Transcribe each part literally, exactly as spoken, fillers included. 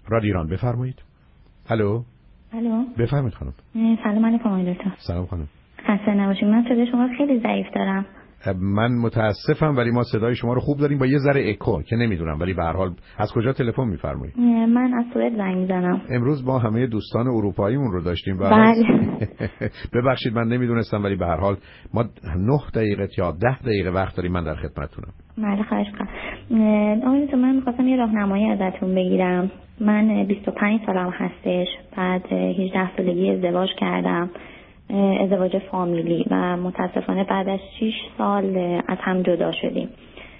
رادیو ایران بفرمایید. الو. الو. بفرمایید خانم. سلام علیکم آقای دکتر. سلام خانم. خسته نباشید. من صدای شما رو خیلی ضعیف دارم. من متاسفم ولی ما صدای شما رو خوب داریم با یه ذره اکو که نمیدونم، ولی به هر حال از کجا تلفن می‌فرمایید؟ من از سوئد زنگ می‌زنم. امروز با همه دوستان اروپاییمون رو داشتیم. بله. ببخشید من نمیدونستم، ولی به هر حال ما نه دقیقه یا ده دقیقه وقت داریم. من در خدمتتونم. بله خواهش می‌کنم. آقای دکتر من می‌خواستم یه راهنمایی ازتون بگیرم. من بیست و پنج سالم هستش. بعد هجده سالگی ازدواج کردم. ازدواج فامیلی و متاسفانه بعد از شش سال از هم جدا شدیم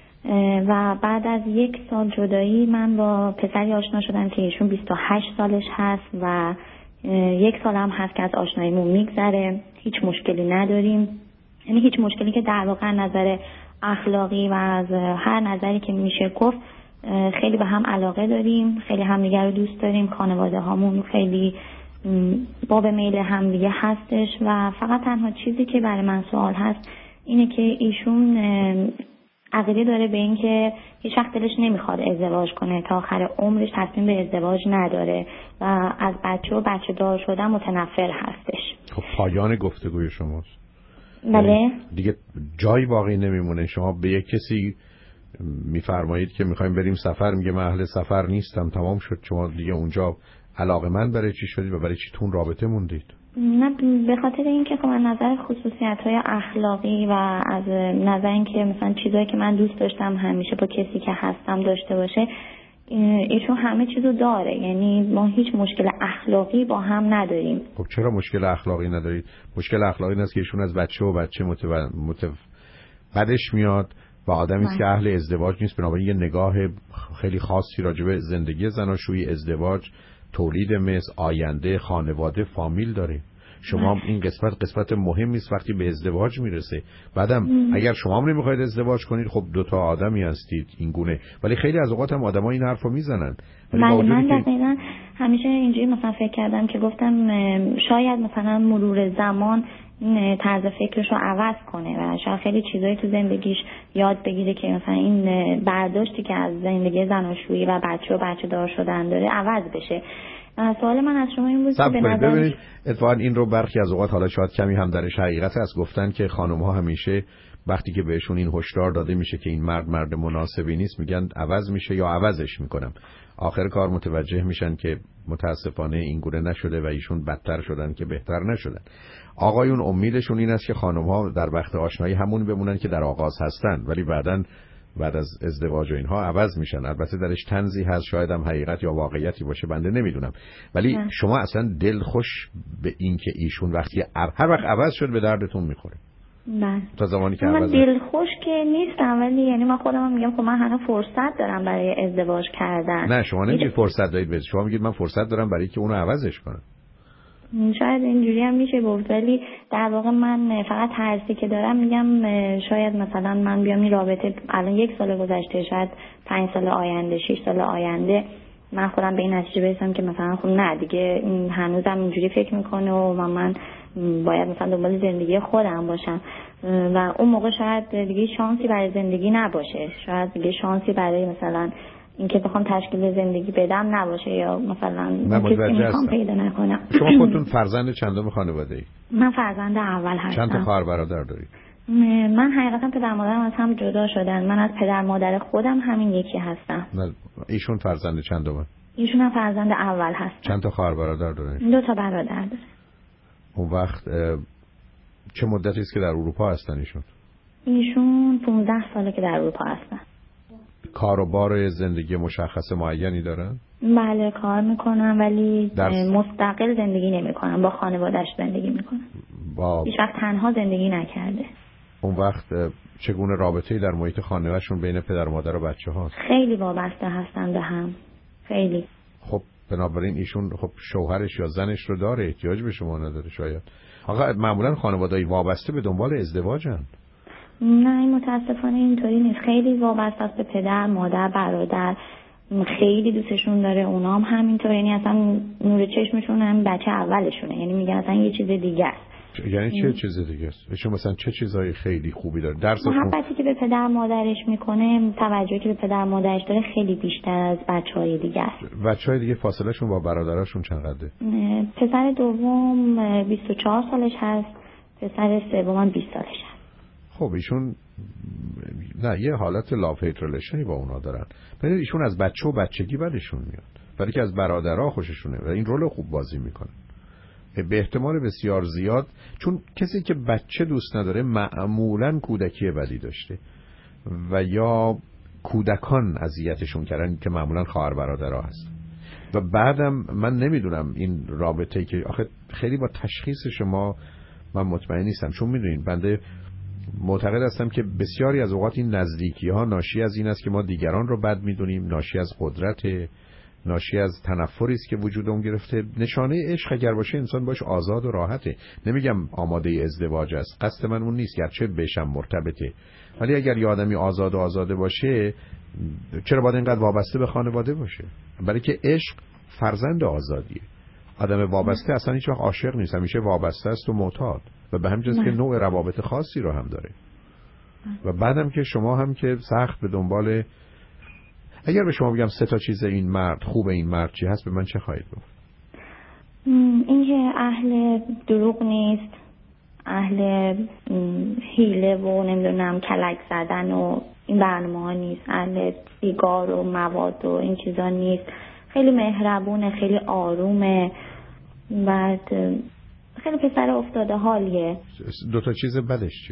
و بعد از یک سال جدایی من با پسری آشنا شدم که ایشون بیست و هشت سالش هست و یک سال هم هست که از آشناییمون میگذره. هیچ مشکلی نداریم، یعنی هیچ مشکلی که در واقع نظر اخلاقی و از هر نظری که میشه گفت خیلی به هم علاقه داریم، خیلی همدیگر رو دوست داریم، خانواده هامون خیلی باب میل هم دیگه هستش و فقط تنها چیزی که برای من سوال هست اینه که ایشون عقیده داره به این که هیچ وقت دلش نمیخواد ازدواج کنه، تا آخر عمرش تصمیم به ازدواج نداره و از بچه و بچه دار شدن متنفر هستش. خب پایان گفتگوی شماست. بله. دیگه جایی باقی نمیمونه. شما به یک کسی میفرمایید که میخوایم بریم سفر، میگه من اهل سفر نیستم، تمام شد. شما دیگه اونجا علاقه من برای چی شدید و برای چی تون رابطه موندید؟ نه به خاطر اینکه خب از نظر خصوصیت‌های اخلاقی و از نظر اینکه مثلا چیزایی که من دوست داشتم همیشه با کسی که هستم داشته باشه، ایشون همه چیزو داره، یعنی ما هیچ مشکل اخلاقی با هم نداریم. خب چرا مشکل اخلاقی ندارید؟ مشکل اخلاقی این است که ایشون از بچه و بچه متو... متو... بدش میاد و آدمی است که اهل ازدواج نیست، بنابراین یه نگاه خیلی خاصی راجع به زندگی زناشویی، ازدواج، تولید مثل، آینده، خانواده، فامیل داره. شما این قسمت قسمت مهمی است وقتی به ازدواج میرسه. بعدم ام. اگر شما هم نمیخواید ازدواج کنید، خب دو تا آدمی هستید این گونه، ولی خیلی از اوقات هم آدم‌ها این حرفو میزنن. ولی من دقیقاً همیشه اینجوری مثلا فکر کردم که گفتم شاید مثلا مرور زمان این طرز فکرش رو عوض کنه و شاید خیلی چیزایی تو زندگیش یاد بگیره که مثلا این برداشتی که از زندگی زناشویی و بچه و بچه دار شدن داره عوض بشه. سوال من از شما این بود که به نظر ببینید اتفاقا این رو برخی از اوقات، حالا شاید کمی هم درش حقیقت هست، گفتن که خانم‌ها همیشه وقتی که بهشون این هشدار داده میشه که این مرد مرد مناسبی نیست، میگن عوض میشه یا عوضش میکنم. آخر کار متوجه میشن که متاسفانه این گونه نشده و ایشون بدتر شدن که بهتر نشدن. آقایون امیدشون این است که خانم‌ها در وقت آشنایی همون بمونن که در آغاز هستن، ولی بعداً بعد از ازدواج و اینها عوض میشن. البته درش طنزی هست، شاید هم حقیقت یا واقعیتی باشه، بنده نمیدونم، ولی نه. شما اصلا دل خوش به این که ایشون وقتی هر وقت عوض شد به دردتون میخوره؟ نه تا زمانی که من عوض دل خوش که نیستم، ولی یعنی من خودم میگم خب من هنوز فرصت دارم برای ازدواج کردن. نه شما نمیگید فرصت دارید بهش، شما میگید من فرصت دارم برای که اونو عوضش کنم. شاید اینجوری هم میشه گفت، ولی در واقع من فقط ترسی که دارم میگم شاید مثلا من بیام این رابطه الان یک سال گذشته، شاید پنج سال آینده، شش سال آینده من خودم به این نتیجه برسم که مثلا خب نه دیگه هنوزم اینجوری فکر میکنه و من, من باید مثلا دنبال زندگی خودم باشم و اون موقع شاید دیگه شانسی برای زندگی نباشه، شاید دیگه شانسی برای مثلا اینکه بخوام تشکیل زندگی بدم نباشه یا مثلا کسی میخوام پیدا نکنم. شما خودتون فرزند چندم خانواده ای؟ من فرزند اول هستم. چند تا خواهر برادر دارید؟ من حقیقتا پدر مادرم از هم جدا شدن. من از پدر مادر خودم همین یکی هستم. نه ایشون فرزند چندمه؟ ایشون هم فرزند اول هست. چند تا خواهر برادر دارید؟ دو تا برادر داره. اون وقت چه مدتی است که در اروپا هستن ایشون؟ ایشون پانزده ساله که در اروپا هستن. کار و بار زندگی مشخص معینی دارن؟ بله کار میکنن ولی در... مستقل زندگی نمیکنن، با خانواده‌اش زندگی میکنن. با هیچ وقت تنها زندگی نکرده. اون وقت چگونه رابطه‌ای در محیط خانواده‌شون بین پدر و مادر و بچه هاست؟ خیلی وابسته هستن به هم. خیلی. خب بنابراین ایشون خب شوهرش یا زنش رو داره، احتیاج به شما نداره شاید. آقا معمولا خانواده‌ای وابسته به دنبال ازدواجن. نه این متاسفانه اینطوری نیست. خیلی وابسته است به پدر، مادر، برادر. خیلی دوستشون داره، اونا هم همینطور، یعنی اصلا نور چشمشون هم بچه اولشونه، یعنی میگن اصلا یه چیز دیگه است. یعنی چه چیز دیگه است؟ شما مثلا چه چیزای خیلی خوبی داره؟ درس محبتی که به پدر مادرش میکنه، توجهی که به پدر مادرش داره خیلی بیشتر از بچهای دیگه است. بچهای دیگه فاصله شون با برادراشون چقدره؟ پسر دوم بیست و چهار سالش هست، پسر سوم بیست سالش هست. خب ایشون نه یه حالت لاف هیت ریلیشنی با اونا دارن. ولی ایشون از بچه و بچگی بدشون میاد. ولی که از برادرها خوششونه و این رول خوب بازی میکنه. به احتمال بسیار زیاد، چون کسی که بچه دوست نداره معمولاً کودکی بدی داشته و یا کودکان اذیتشون کردن که معمولاً خواهر برادرها هست. و بعدم من نمیدونم این رابطه‌ای که آخه خیلی با تشخیص شما من مطمئن نیستم، چون میدونین بنده معتقد هستم که بسیاری از اوقات این نزدیکی ها ناشی از این است که ما دیگران رو بد میدونیم، ناشی از قدرت، ناشی از تنفری است که وجود اون گرفته. نشانه عشق اگر باشه انسان باش آزاد و راحته. نمیگم آماده ازدواج است، قصد من اون نیست، گرچه بهشم مرتبطه، ولی اگر یه آدمی آزاد و آزاده باشه چرا باید اینقدر وابسته به خانواده باشه؟ برای که عشق فرزند آزادیه. آدم وابسته اصلا هیچ وقت عاشق نیست، همیشه وابسته است و معتاد و به همین جاست که نوع روابط خاصی رو هم داره. و بعدم که شما هم که سخت به دنبال، اگر به شما بگم سه تا چیز این مرد خوب، این مرد چی هست، به من چه خواهید گفت؟ اینکه اهل دروغ نیست، اهل حیله و نمیدونم کلک زدن و این برنامه ها نیست، اهل سیگار و مواد و این چیزا نیست، خیلی مهربونه، خیلی آرومه، بعد خیلی پسر افتاده حالیه. دو تا چیز بدش چیه؟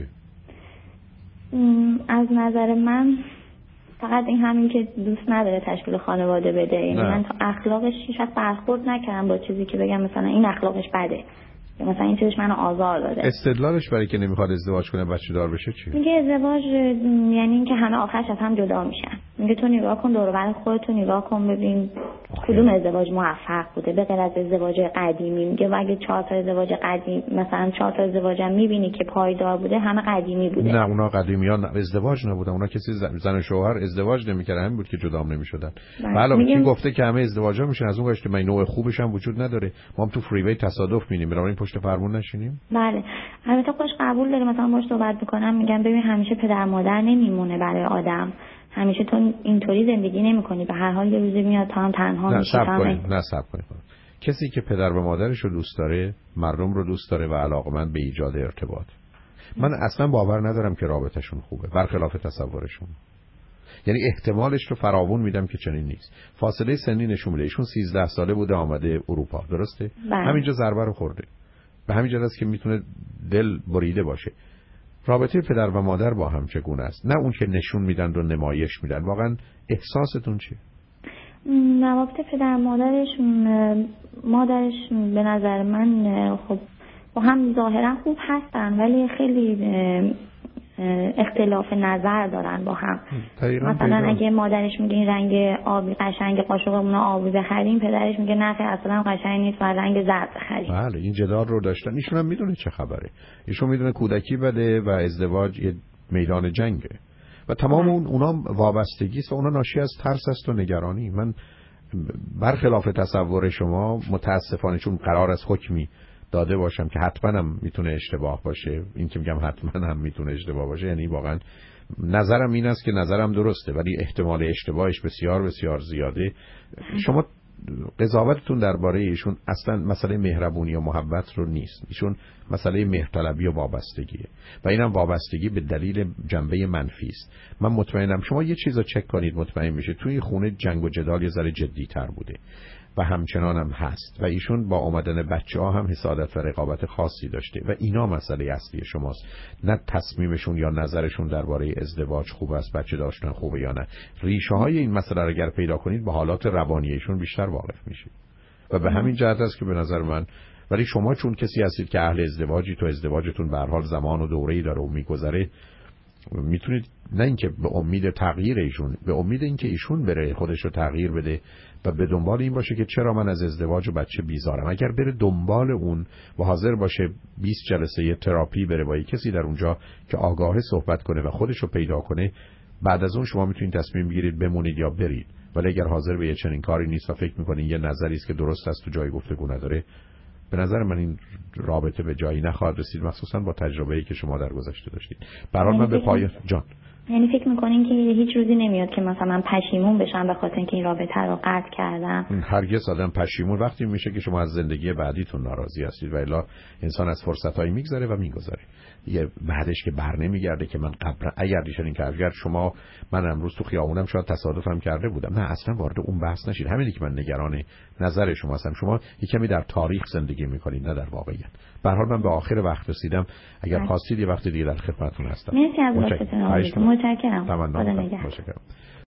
از نظر من فقط این همین که دوست نداره تشکیل خانواده بده. یعنی من تا اخلاقش هیچ وقت برخورد نکردم با چیزی که بگم مثلا این اخلاقش بده، مثلا این چیزش منو آزار داده. استدلالش برای که نمیخواد ازدواج کنه بچه دار بشه چیه؟ میگه ازدواج یعنی اینکه همه آخرش از هم جدا میشن. میگه تو نگاه کن دور و بر خودت، نگاه کن ببین کدوم ازدواج موفق بوده به غیر از ازدواج قدیمی. میگه اگه چهار تا ازدواج قدیم مثلا چهار تا ازدواجم میبینی که پایدار بوده همه قدیمی بوده. نه اونا قدیمیان ازدواج نبودن، اونا کسی زن و شوهر ازدواج نمیکردن، همین بود که جدا هم نمیشدن. علاوه کی گفته که همه ازدواجا میشن؟ از اون گشته من نوع خوبش هم وجود نداره. ما هم تو فریوی تصادف میبینیم، برای این پشت فرمون نشینیم. بله البته خودش قبول داره. مثلا باهاش صحبت میکنم میگم ببین همیشه پدر مادر نمیمونه برای آدم، همیشه تو اینطوری زندگی نمیکنی، به هر حال یه روزی میاد تا هم تنها میشی. نه صبر کنید. کسی که پدر و مادرش رو دوست داره، مردم رو دوست داره و علاقمند به ایجاد ارتباط، من اصلا باور ندارم که رابطه‌شون خوبه، برخلاف تصورشون. یعنی احتمالش رو فراوون میدم که چنین نیست. فاصله سنی نشون میده ایشون سیزده ساله بوده آمده اروپا، درسته؟ بله. همینجا ضربه رو خورده. به همین جهت است که میتونه دل بریده باشه. رابطه پدر و مادر با هم چگونه است؟ نه اون که نشون میدن و نمایش میدن. واقعا احساستون چیه؟ رابطه پدر مادرش مادرش به نظر من خب با هم ظاهرا خوب هستن ولی خیلی اختلاف نظر دارن با هم. مثلا پیدا. اگه مادرش میگه این رنگ آبی قشنگ قاشقمون آبی بخریم، پدرش میگه نه اصلا قشنگ نیست و رنگ زرد بخریم. بله این جدال رو داشتن. ایشون هم میدونه چه خبره. ایشون میدونه کودکی بده و ازدواج یه میدان جنگه و تمام اون اونا وابستگی است و اونا ناشی از ترس است و نگرانی. من برخلاف تصور شما متاسفانه چون قرار است حکمی داده باشم که حتما هم میتونه اشتباه باشه، این که میگم حتما هم میتونه اشتباه باشه یعنی واقعا نظرم این است که نظرم درسته ولی احتمال اشتباهش بسیار بسیار زیاده. شما قضاوتتون درباره ایشون اصلا مسئله مهربونی و محبت رو نیست، ایشون مسئله مهرطلبی و وابستگیه و اینم وابستگی به دلیل جنبه منفی است. من مطمئنم شما یه چیزو چک کنید مطمئن میشه توی خونه جنگ و جدال یه ذره جدی‌تر بوده و همچنان هم هست و ایشون با آمدن بچه ها هم حسادت و رقابت خاصی داشته و اینا مسئله اصلی شماست، نه تصمیمشون یا نظرشون درباره ازدواج خوب است، بچه داشتن خوبه یا نه. ریشه های این مسئله رو اگر پیدا کنید با حالات روانی ایشون بیشتر واقف میشید و به همین جهت است که به نظر من، ولی شما چون کسی هستید که اهل ازدواجی، تو ازدواجتون به هر حال زمان و دوره‌ای داره و میگذره، میتونید نه اینکه به امید تغییر ایشون، به امید اینکه ایشون بره خودش رو تغییر بده و به دنبال این باشه که چرا من از ازدواج و بچه بیزارم. اگر بره دنبال اون و حاضر باشه بیست جلسه یه تراپی بره با کسی در اونجا که آگاهه صحبت کنه و خودش رو پیدا کنه، بعد از اون شما میتونید تصمیم بگیرید بمونید یا برید. ولی اگر حاضر به یه چنین کاری نیست و فکر میکنید یه نظری است که درست است تو جای گفتگو نداره، به نظر من این رابطه به جایی نخواهد رسید، مخصوصا با تجربه‌ای که شما در گذشته داشتید. برای من به پای جان، یعنی فکر میکنین که هیچ روزی نمیاد که مثلا من پشیمون بشم به خاطر اینکه این رابطه رو قطع کردم؟ هرگز آدم پشیمون وقتی میشه که شما از زندگی بعدیتون ناراضی هستید، و الا انسان از فرصتایی میگذره و میگذره. یه بعدش که بر نمیگرده که من قبلا اگر دیشان که اگر شما من امروز تو خیابونم شاید تصادفم کرده بودم، نه اصلا وارد اون بحث نشید. همینی که من نگران نظر شما هستم. شما یکمی در تاریخ زندگی میکنید نه در واقعیت. به هر حال من به آخر وقت رسیدم. اگر خواستید یه وقت دیگه در خدمتتون هستم. مرسی از وقتتون. متشکرم. خدا نگهدار.